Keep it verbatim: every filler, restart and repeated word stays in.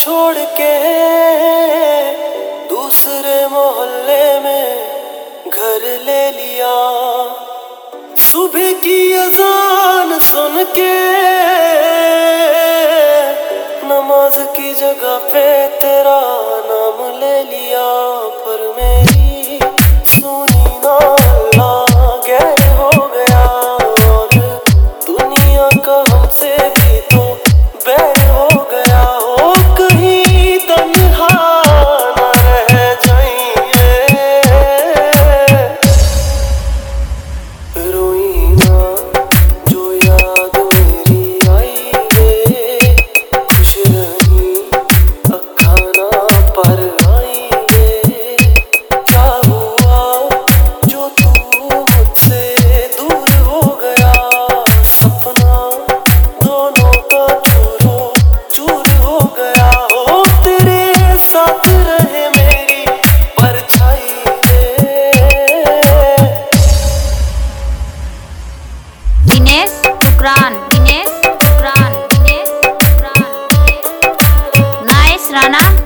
छोड़ के दूसरे मोहल्ले में घर ले लिया। सुबह की अजान सुन के नमाज की जगह पे तेरा नाम ले लिया। पर मेरी सुनी ना अल्लाह गैर हो गया और दुनिया का हमसे भी तो बैर हो गया। हो कहीं तन्हा ना रह जाइए, रोई ना जो याद मेरी आई वे, खुश रही अखा ना पर आई वे। क्या हुआ जो तू मुझसे दूर हो गया, सपना दोनों का चूरो चूर हो गया। हो तेरे साथ रहे मेरी परछाई वे। दिनेश शुक्रान दिनेश शुक्रान दिनेश शुक्रान नाइस राना।